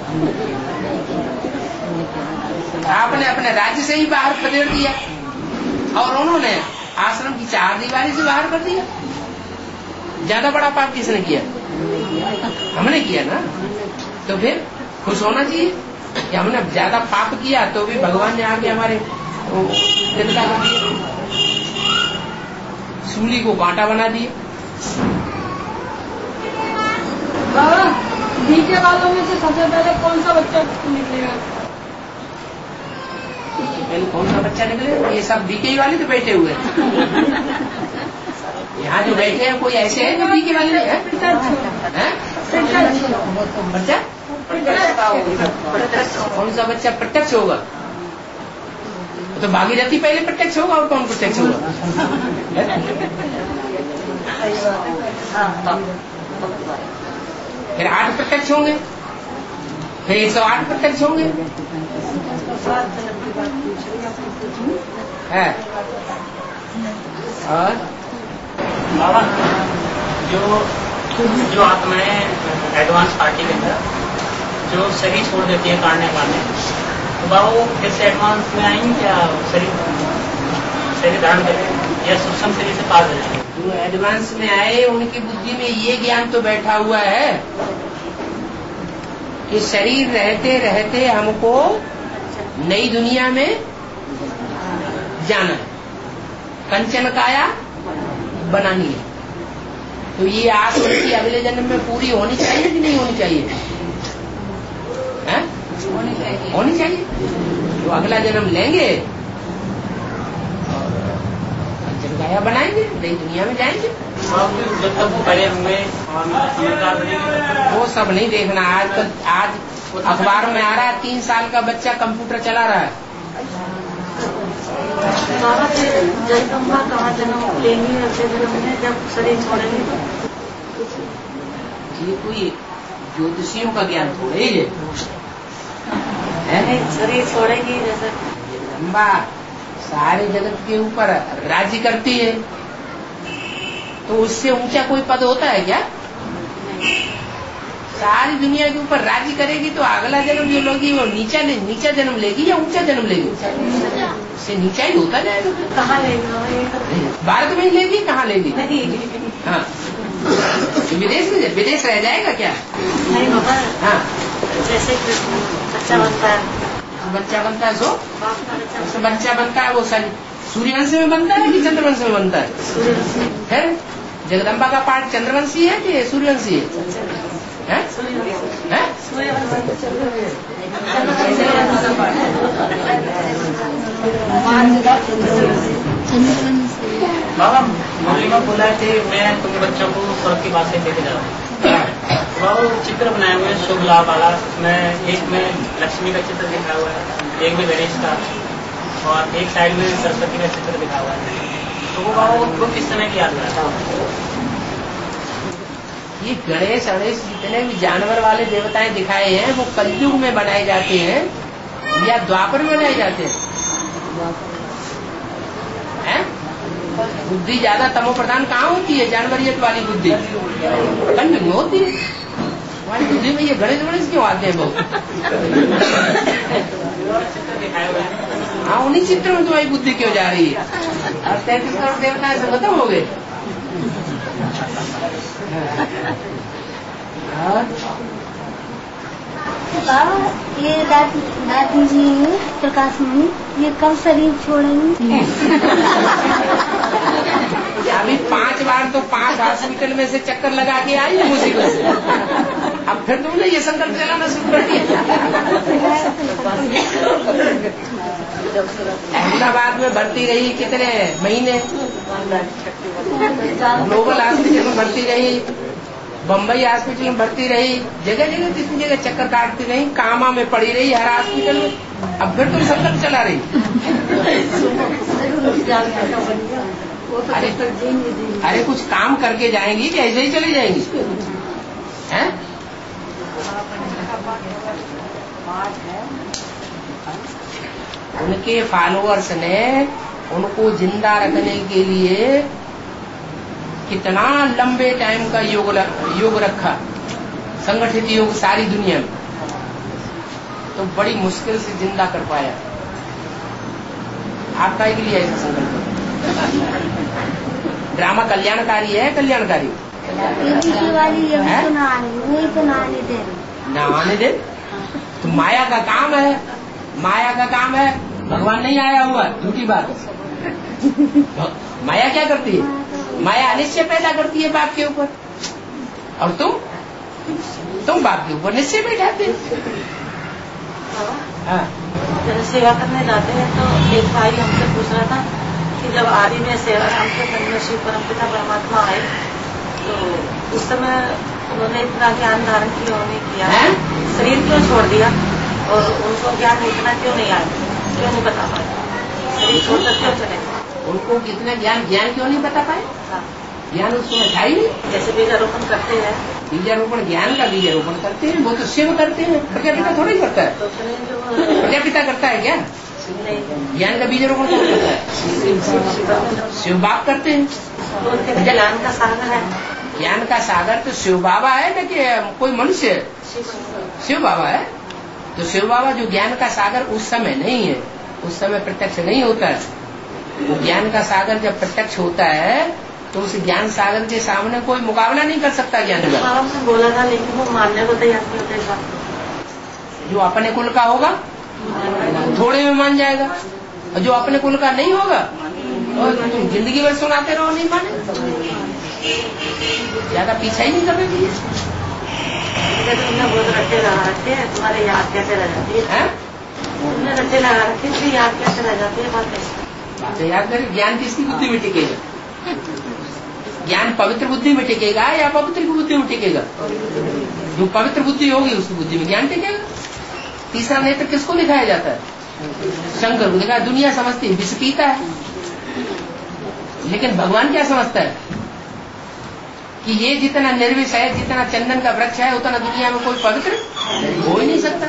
आपने अपने राज्य से ही बाहर खदेड़ दिया और उन्होंने आश्रम की 4 दीवारी से बाहर कर दिया। ज्यादा बड़ा पाप किसने किया? हमने किया ना। तो फिर खुश होना चाहिए कि हमने ज्यादा पाप किया तो भी भगवान ने आके हमारे देवता कर दिए, सूली को कांटा बना दिए। बाबा बीके वालों में से सबसे पहले कौन सा बच्चा निकलेगा? पहले कौन सा बच्चा निकलेगा? ये सब बीके वाले तो बैठे हुए हैं। यहाँ जो बैठे हैं कोई ऐसे है जो बीके वाले नहीं है? बच्चा कौन सा बच्चा प्रत्यक्ष होगा? तो भागीरथी पहले प्रत्यक्ष होगा और कौन प्रत्यक्ष होगा? फिर 8 प्रत्यक्ष होंगे, फिर 108 प्रत्यक्ष होंगे। है और बाबा जो आत्माएं एडवांस पार्टी के अंदर जो शरीर छोड़ देती है काटने वाले, तो बाबा वो फिर से एडवांस में आएंगे क्या? शरीर धारण करेंगे या सूक्ष्म शरीर से पार हो जाएंगे? जो एडवांस में आए उनकी बुद्धि में ये ज्ञान तो बैठा हुआ है कि शरीर रहते रहते हमको नई दुनिया में जाना है, कंचन काया बनानी है। तो ये आस उनकी अगले जन्म में पूरी होनी चाहिए कि नहीं होनी चाहिए? है? होनी चाहिए। तो अगला जन्म लेंगे और कंचन काया बनाएंगे, नई दुनिया में जाएंगे। जब तक वो बड़े हुए वो सब नहीं देखना। आज अखबार में आ रहा है 3 साल का बच्चा कंप्यूटर चला रहा है। जगदम्बा कहाँ जन्म लेंगी? अगले जन्म में जब शरीर छोड़ेंगे ये कोई ज्योतिषियों का ज्ञान थोड़े ही है। शरीर छोड़ेगी जैसे जगदम्बा सारे जगत के ऊपर राज्य करती है, तो उससे ऊंचा कोई पद होता है क्या? सारी दुनिया के ऊपर राज्य करेगी तो अगला जन्म जो लोगी वो नीचा जन्म लेगी या ऊंचा जन्म लेगी? उससे नीचा ही होता जाएगा। कहाँ लेगी? भारत में ही लेगी, कहाँ लेगी? हाँ, विदेश रह जाएगा क्या? नहीं बाबा। हाँ, जैसे बच्चा बनता है, बच्चा बनता है वो सूर्यवंश में बनता है कि चंद्रवंश में बनता है? है जगदम्बा का पाठ चंद्रवंशी है कि सूर्यवंशी है? बाबा मुरली में बोला थे मैं तुम बच्चों को स्वर्ग की बातें लेके जा रहा हूँ। वो चित्र बनाए हुए शुभ लाभ वाला, उसमें एक में लक्ष्मी का चित्र दिखा हुआ है, एक में गणेश का, और एक साइड में सरस्वती का चित्र दिखा हुआ है। तो वो बाबा वो किस समय की याद रहा? ये गणेश जितने भी जानवर वाले देवताएं दिखाए हैं वो कलयुग में बनाए जाते हैं या द्वापर में बनाए जाते हैं? बुद्धि ज्यादा तमो प्रधान कहाँ होती है? जानवरियत वाली बुद्धि कलयुग में होती है। हमारी बुद्धि में ये गणेश क्यों आते हैं बहुत? चित्र दिखाए हुए हैं। हाँ, उन्हीं चित्रों में तुम्हारी बुद्धि क्यों जा रही है? अब 33 करोड़ देवता ऐसे खत्म हो गए। बाबा ये दादी जी प्रकाश मणि ये कब शरीर छोड़ेंगे? अभी 5 बार तो 5 हॉस्पिटल में से चक्कर लगा के आई है मुसीबत से। अब फिर तुमने ये संकल्प चलाना शुरू कर दिया। अहमदाबाद में भर्ती रही कितने महीने, ग्लोबल हॉस्पिटल में भर्ती रही, बम्बई हॉस्पिटल में भर्ती रही, जगह जगह जितनी जगह चक्कर काटती रही, कामा में पड़ी रही हर हॉस्पिटल में। अब फिर तुम संकल्प चला रही। अरे कुछ काम करके जाएंगी कि ऐसे ही चली जाएंगी? हैं? उनके फॉलोअर्स ने उनको जिंदा रखने के लिए कितना लंबे टाइम का योग रखा, संगठित योग सारी दुनिया में, तो बड़ी मुश्किल से जिंदा कर पाया। आपका के लिए ऐसा संकल्प ड्रामा कल्याणकारी है, कल्याणकारी ना आने दे। तो माया का काम है, माया का काम है, भगवान नहीं आया हुआ, झूठी बात है। माया क्या करती है? माया निश्चय पैदा करती है बाप के ऊपर, और तुम बाप के ऊपर निश्चय बैठाते हैं। हाँ, जब सेवा करने जाते हैं तो एक भाई हमसे पूछ रहा था कि जब आदि में सेवा राम के मन में शिव परमपिता परमात्मा आए तो उस समय उन्होंने इतना ज्ञान धारण क्यों नहीं किया, शरीर क्यों छोड़ दिया और उनको ज्ञान इतना क्यों नहीं आया, क्यों नहीं बता पाए, शरीर छोड़कर क्यों चले? उनको कितना ज्ञान क्यों नहीं बता पाए? ज्ञान उसको था ही नहीं। जैसे बीजारोपण करते हैं, बीजारोपण ज्ञान का बीजारोपण करते हैं, वो तो शिव करते हैं, प्रजापिता थोड़ा ही करता है। प्रजापिता करता है क्या? ज्ञान का बीजारोपण कौन करता है? शिव बाप करते हैं। ज्ञान का सागर है, ज्ञान का सागर तो शिव बाबा है न कि कोई मनुष्य? शिव बाबा है। तो शिव बाबा जो ज्ञान का सागर उस समय नहीं है, उस समय प्रत्यक्ष नहीं होता है। तो ज्ञान का सागर जब प्रत्यक्ष होता है तो उस ज्ञान सागर के सामने कोई मुकाबला नहीं कर सकता ज्ञान का। बोला था लेकिन वो मानने को तैयार नहीं होता। जो अपने कुल का होगा थोड़े में मान जाएगा, और जो अपने कुल का नहीं होगा और तुम जिंदगी भर सुनाते रहो नहीं माने। ज्यादा पीछा ही नहीं करना चाहिए। बहुत रट्टे लगा रखे हैं, तुम्हारे याद कैसे रह जाती है? तुमने रट्टे लगा रखे थे, याद कैसे रह जाती है? बात याद करें, ज्ञान किसकी बुद्धि में टिकेगा? ज्ञान पवित्र बुद्धि में टिकेगा या पवित्र की बुद्धि में टिकेगा? जो पवित्र बुद्धि होगी उसकी बुद्धि में ज्ञान टिकेगा। तीसरा नेत्र किसको दिखाया जाता है? शंकर को दिखाया। दुनिया समझती है विष पीता है, लेकिन भगवान क्या समझता है कि ये जितना निर्विष है, जितना चंदन का वृक्ष है, उतना दुनिया में कोई पवित्र हो ही नहीं सकता।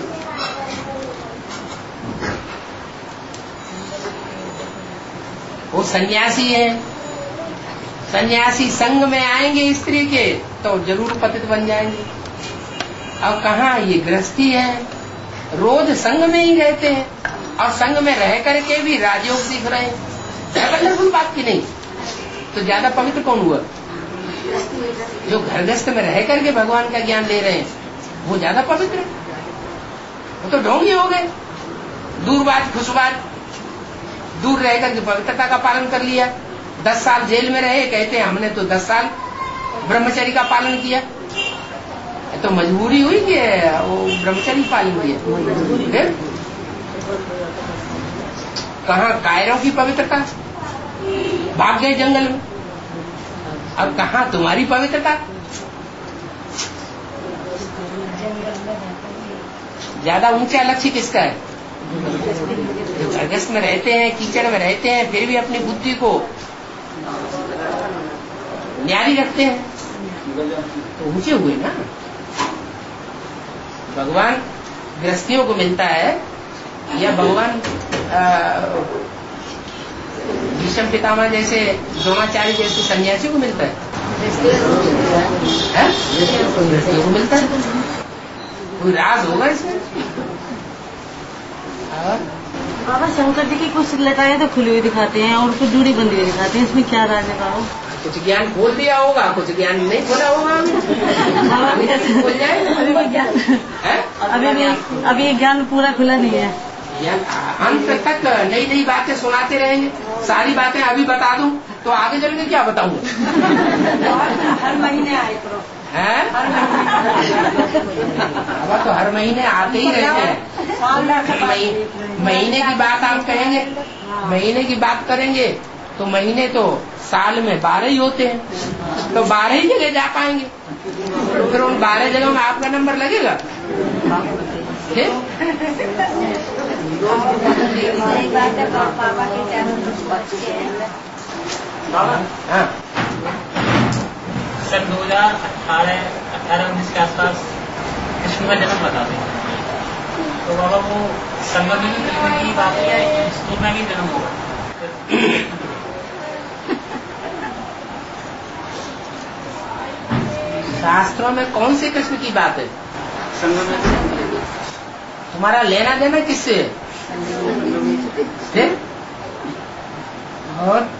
वो सन्यासी है, सन्यासी संग में आएंगे स्त्री के तो जरूर पतित बन जाएंगे। अब कहाँ ये गृहस्थी है, रोज संग में ही रहते हैं और संग में रह करके भी राजयोग सीख रहे हैं। वंडरफुल बात की नहीं, तो ज्यादा पवित्र कौन हुआ? जो घरगस्थ में रह करके भगवान का ज्ञान ले रहे हैं वो ज्यादा पवित्र है। वो तो ढोंगी हो गए, दूरबाज खुशबाज, दूर रह करके पवित्रता का पालन कर लिया। 10 साल जेल में रहे, कहते हैं हमने तो 10 साल ब्रह्मचर्य का पालन किया। तो मजबूरी हुई कि वो ब्रह्मचर्य पालन किया। कहाँ कायरों की पवित्रता, भाग गए जंगल में। अब कहाँ तुम्हारी पवित्रता? ज्यादा ऊंचा लक्ष्य किसका है? जो घरगस्थ में रहते हैं, कीचड़ में रहते हैं, फिर भी अपनी बुद्धि को न्यारी रखते हैं, तो ऊंचे हुए ना। भगवान गृहस्थियों को मिलता है या भगवान भीष्म पितामह जैसे, द्रोणाचार्य जैसे सन्यासी को मिलता है? गृहस्थियों को मिलता है। कोई राज होगा इसमें? बाबा शंकर जी की कुछ लटाएं तो खुली हुई दिखाते हैं और कुछ जुड़ी बंदी हुई दिखाते हैं, इसमें क्या राज है बाबा? कुछ ज्ञान खोल दिया होगा, कुछ ज्ञान नहीं खोला होगा। अभी खोल जाए अभी ये ज्ञान पूरा खुला नहीं है। अंत तक नई नई बातें सुनाते रहेंगे। सारी बातें अभी बता दूं तो आगे चल के क्या बताऊंगा? हर महीने आए करो। अब तो हर महीने आते ही रहते हैं। महीने की बात आप कहेंगे, महीने की बात करेंगे तो महीने तो साल में 12 ही होते हैं, तो 12 ही जगह जा पाएंगे। तो फिर उन 12 जगह में आपका नंबर लगेगा। हाँ, सन 2018-19 के आसपास कृष्ण का जन्म बता दें तो बाबा वो संगम में की बात है, स्कूल में भी जन्म होगा। शास्त्रों में कौन से कृष्ण की बात है? संगम में तुम्हारा लेना देना किससे है? और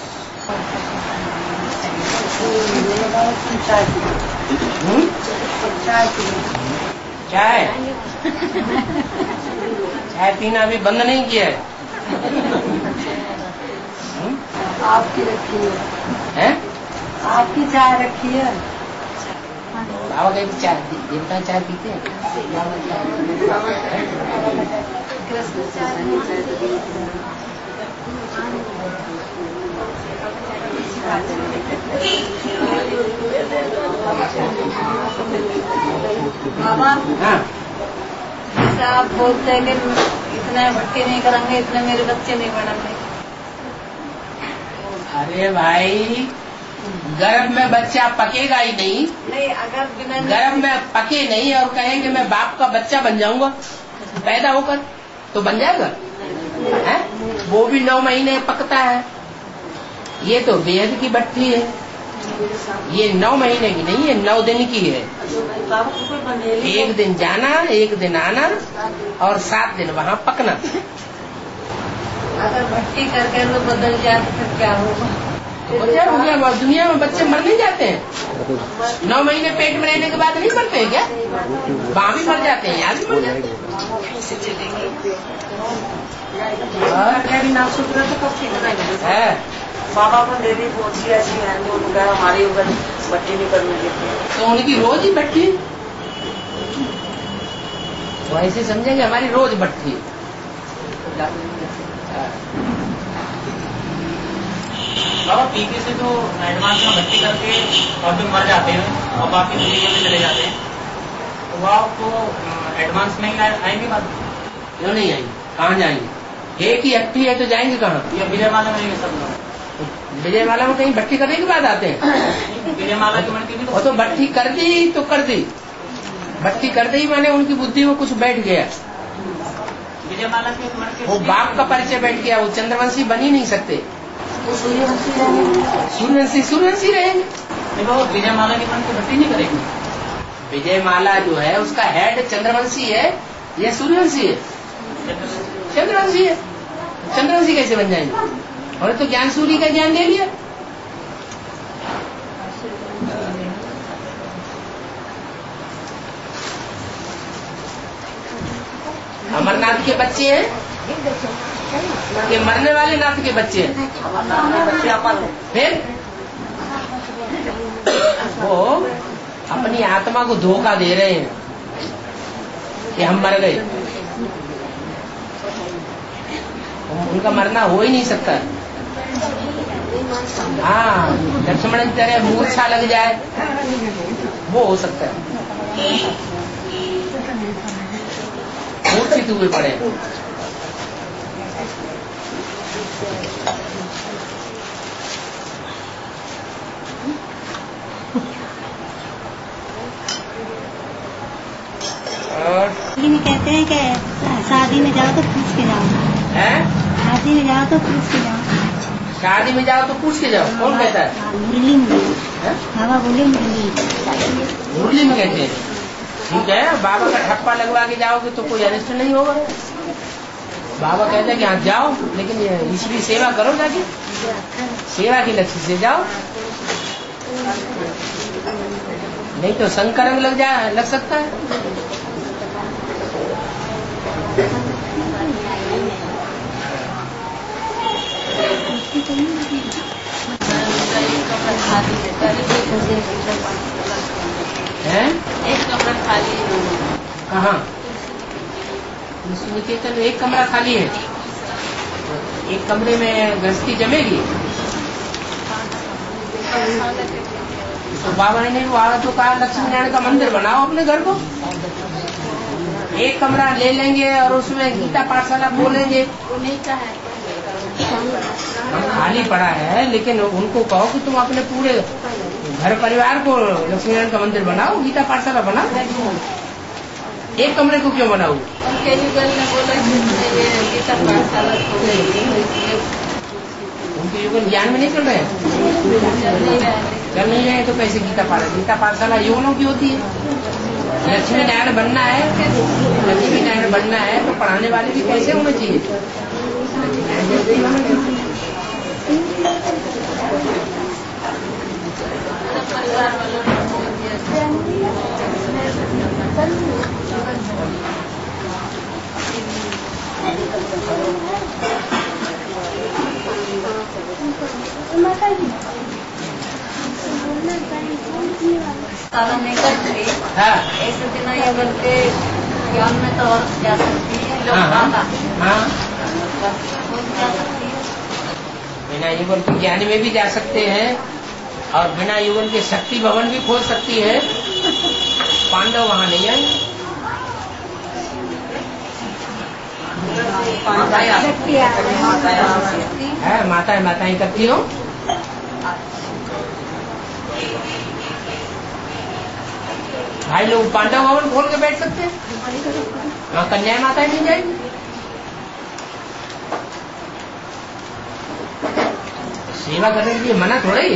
चाय पीना अभी बंद नहीं किया है। आपकी रखी है? आपकी चाय रखी है? बाबा कहीं चाय देवता चाय पीते हैं? बाबा हाँ, जैसे आप बोलते हैं कि इतने भट्टी नहीं करेंगे, इतने मेरे बच्चे नहीं बढ़ेंगे। अरे भाई गर्भ में बच्चा पकेगा ही नहीं। अगर बिना गर्भ में पके नहीं और कहेंगे मैं बाप का बच्चा बन जाऊंगा पैदा होकर, तो बन जाएगा है? वो भी 9 महीने पकता है। ये तो बेहद की भट्टी है। ये 9 महीने की नहीं है, 9 दिन की है। 1 दिन जाना, 1 दिन आना और 7 दिन वहाँ पकना। अगर भट्टी करके वो बदल जाए तो फिर क्या होगा? क्या हो गया? दुनिया में बच्चे मर नहीं जाते हैं? 9 महीने पेट में रहने के बाद नहीं मरते हैं क्या? वहाँ भी मर जाते हैं, यहाँ भी मर जाते हैं। है बाबा को मेरी पहुंची ऐसी है, वो हमारी उधर भट्टी नहीं करने देते, तो उनकी रोज ही भट्टी। तो ऐसे समझेंगे हमारी रोज भट्टी। बाबा पीके से तो एडवांस में भर्ती करके और फिर मर जाते हैं और बाकी दुनिया में चले जाते हैं, तो वो आपको एडवांस में ही आएंगे बात? क्यों नहीं आएंगे? कहाँ जाएंगे? एक ही हट्टी है तो जाएंगे कहाँ? या विजयमाला में ये सब लोग विजयमाला में कहीं भट्टी करने के बाद आते हैं? विजयमाला की मर्जी भी वो तो भट्टी कर दी तो कर दी, भट्टी कर दी माने उनकी बुद्धि में कुछ बैठ गया। विजयमाला की मर्जी वो बाप का परिचय बैठ गया, वो चंद्रवंशी बन ही नहीं सकते। सूर्यवंशी रहेंगे। वो विजयमाला की मन की भर्ती नहीं करेगी। विजयमाला जो है उसका हेड चंद्रवंशी है या सूर्यवंशी है? चंद्रवंशी है। चंद्रवंशी कैसे बन जाएंगे? और तो ज्ञान सूर्य का ज्ञान ले लिया। अमरनाथ के बच्चे हैं कि मरने वाले नाथ के बच्चे हैं? फिर वो अपनी आत्मा को धोखा दे रहे हैं कि हम मर गए। उनका मरना हो ही नहीं सकता। हाँ, लक्ष्मण की तरह मूर्छा लग जाए वो हो सकता है, मूर्छित हुए पड़े। कहते हैं कि शादी में जाओ तो पूछ के जाओ। हैं? शादी में जाओ तो पूछ के जाओ। शादी में जाओ तो पूछ के जाओ, कौन कहता है? मुरली में बाबा बोले मुरली में कहते हैं। ठीक है, बाबा का ठप्पा लगवा के जाओगे तो कोई अनिष्ट नहीं होगा। बाबा कहते हैं कि हाँ जाओ, लेकिन ईश्वरी सेवा करो जाके, सेवा के लक्ष्य से जाओ, नहीं तो संकरंग लग सकता है। हैं? एक कमरा खाली है। कहाँ? निकेतन में एक कमरा खाली है, एक कमरे में गृहस्थी जमेगी। तो बाबा ने वहाँ तो कहा लक्ष्मी नारायण का मंदिर बनाओ अपने घर को, एक कमरा ले लेंगे और उसमें गीता पाठशाला खोलेंगे। खाली पड़ा है, लेकिन उनको कहो कि तुम अपने पूरे घर परिवार को लक्ष्मी नारायण का मंदिर बनाओ, गीता पाठशाला बनाओ। एक कमरे को क्यों बनाओ? उनके युगल ने बोला ये गीता पाठशाला खोलेंगे, उनके युगल ज्ञान में नहीं चल रहे हैं, चल नहीं रहे तो कैसे गीता पाठशाला युगलों की होती है। लक्ष्मी नारायण बनना है, लक्ष्मी नारायण बनना है तो पढ़ाने वाले भी कैसे होने चाहिए? जैसे ही होना चाहिए। परिवार वालों ने नहीं करती। हाँ। ऐसे दिन अगर के ज्ञान में तो और जा सकती है लोग। हाँ। बिना युगल के ज्ञान में भी जा सकते हैं और बिना युगल के शक्ति भवन भी खोल सकती है। पांडव वहाँ नहीं आएंगे। माताएं करती हो। भाई लोग पांडव भवन खोल के बैठ सकते हैं, वहाँ कन्या माताएं नहीं जाएंगी। सेवा करने के लिए मना थोड़ा ही है।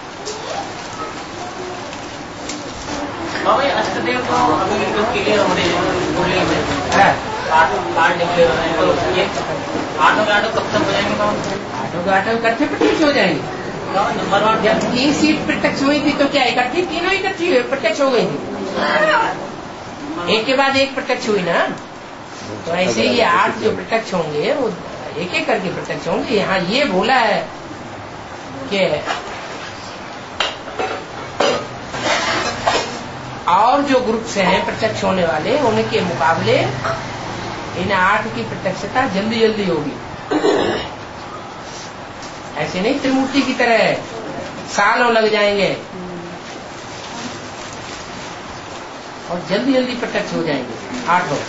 अष्टदेव तो अभी जो क्लियर हो रहे हैं, कार्ड निकले हो रहे हैं, तो ये आटो कब तक हो जाएंगे? आटो इकट्ठे प्रत्यक्ष हो जाएंगे। नंबर वन जब 3 सीट प्रत्यक्ष हुई थी तो क्या इकट्ठी तीनों इकट्ठी प्रत्यक्ष हो गई थी? एक के बाद एक प्रत्यक्ष हुई ना, तो ऐसे ही 8 जो प्रत्यक्ष होंगे वो एक एक करके प्रत्यक्ष होंगे। यहाँ ये बोला है कि और जो ग्रुप से हैं प्रत्यक्ष होने वाले, उनके मुकाबले इन 8 की प्रत्यक्षता जल्दी जल्दी होगी। ऐसे नहीं त्रिमूर्ति की तरह सालों लग जाएंगे और जल्दी जल्दी प्रत्यक्ष हो जाएंगे 8 लोग।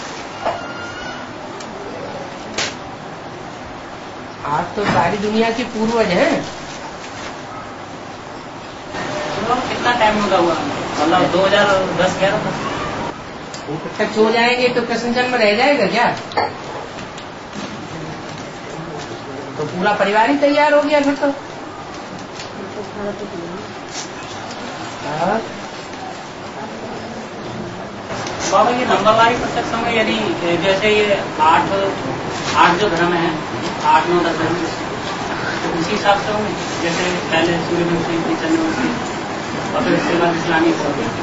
8 तो सारी दुनिया के पूर्वज हैं। कितना टाइम लगा हुआ? मतलब 2010-11 तक वो प्रत्यक्ष हो जाएंगे तो कृष्ण जन्म रह जाएगा क्या? तो पूरा परिवार ही तैयार हो गया फिर तो। बाबा ये नंबरवारी प्रत्यक्ष में यदि जैसे ये 8 जो धर्म है, 8, 9, 10 धर्म, तो उसी हिसाब से होंगे जैसे पहले सूर्यवंशी, चंद्रवंशी और फिर इसके बाद इस्लामी सब।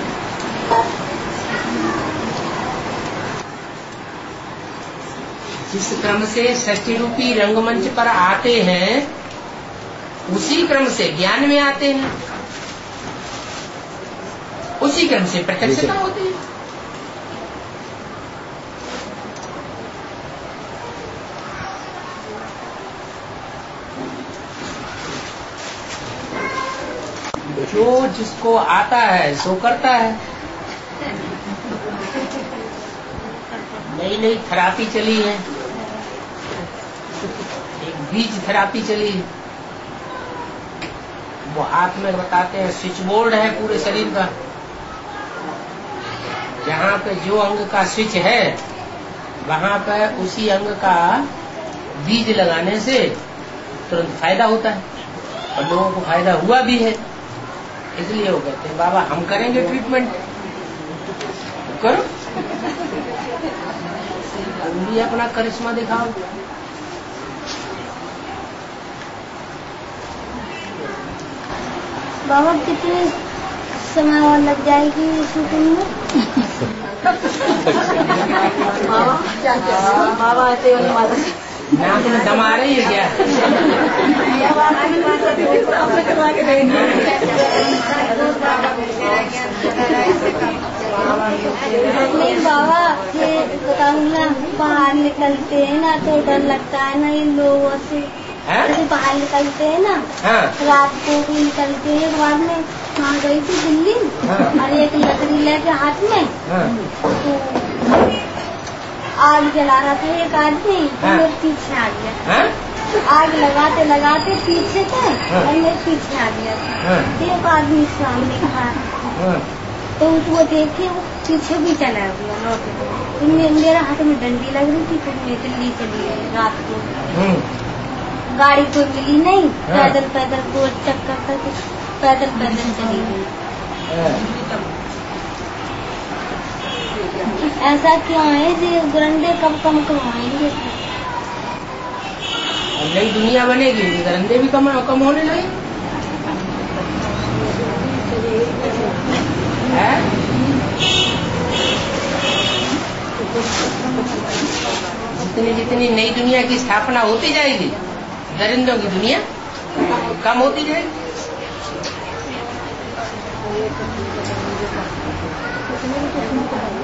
जिस क्रम से षष्ठी रूपी रंगमंच पर आते हैं उसी क्रम से ज्ञान में आते हैं, उसी क्रम से प्रत्यक्षता होती है। जो जिसको आता है सो करता है। नई नई थेरापी चली है, एक बीज थेरापी चली, वो हाथ में बताते हैं स्विच बोर्ड है पूरे शरीर का, जहाँ पे जो अंग का स्विच है वहाँ पे उसी अंग का बीज लगाने से तुरंत फायदा होता है और लोगों को फायदा हुआ भी है। इसलिए वो कहते हैं बाबा हम करेंगे ट्रीटमेंट, करो। तुम भी अपना करिश्मा दिखाओ। बाबा कितने समय और लग जाएगी शूटिंग में? बाबा आते नाम तो दम आ रही है क्या? नहीं बाबा, ये बताऊँ ना, बाहर निकलते हैं ना तो डर लगता है ना इन लोगों से। जैसे बाहर निकलते हैं ना, रात को भी निकलते हैं। एक बार में वहाँ गई थी दिल्ली और एक लकड़ी लेके हाथ में, तो आग जला रहा था एक आदमी, तो मेरे पीछे आ गया। आग लगाते लगाते पीछे थे और मेरे पीछे आ गया था। एक आदमी सामने खड़ा, तो वो देखे वो पीछे भी चला गया लौटे। तो मेरे हाथ में डंडी लग रही थी, तो मैं दिल्ली चली गई रात को। गाड़ी कोई मिली नहीं, पैदल पैदल गोल चक्कर करके पैदल पैदल चली गई। ऐसा क्यों है जी? गरंडे कब कम करवाएंगे? नई दुनिया बनेगी, गरंडे भी कम होने लगे। जितनी जितनी नई दुनिया की स्थापना होती जाएगी, दरिंदों की दुनिया कम होती जाएगी।